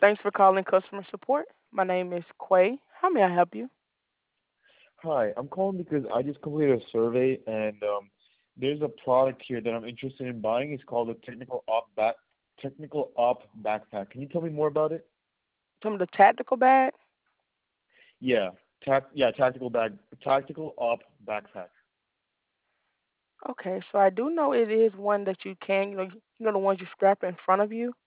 Thanks for calling customer support. My name is Quay. How may I help you? Hi, I'm calling because I just completed a survey and there's a product here that I'm interested in buying. It's called a Technical Op backpack. Can you tell me more about it? Some of the tactical bag. Yeah, Tactical Op backpack. Okay, so I do know it is one that you can, the ones you strap in front of you.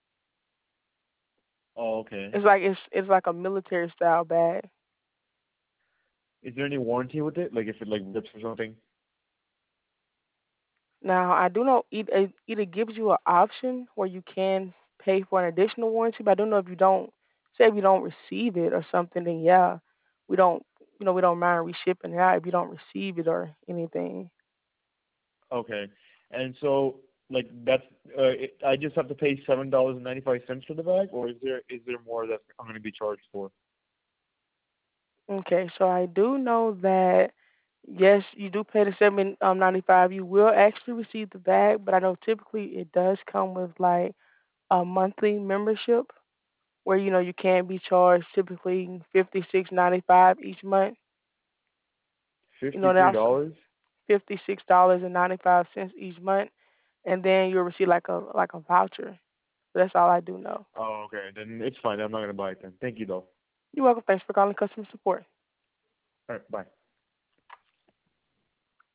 Oh, okay. It's like a military style bag. Is there any warranty with it? Like if it like rips or something? Now I do know either gives you an option where you can pay for an additional warranty, but I don't know if you don't receive it or something, then yeah, we don't we don't mind reshipping it out if you don't receive it or anything. Okay. And so like that's I just have to pay $7.95 for the bag, or is there more that I'm going to be charged for? Okay, so I do know that yes, you do pay the 7.95. You will actually receive the bag, but I know typically it does come with like a monthly membership where you can be charged typically $56.95 each month. And $53? also $56.95 each month, and then you'll receive like a voucher. So that's all I do know. Oh, okay. Then it's fine. I'm not going to buy it then. Thank you though. You're welcome. Thanks for calling customer support. All right, bye.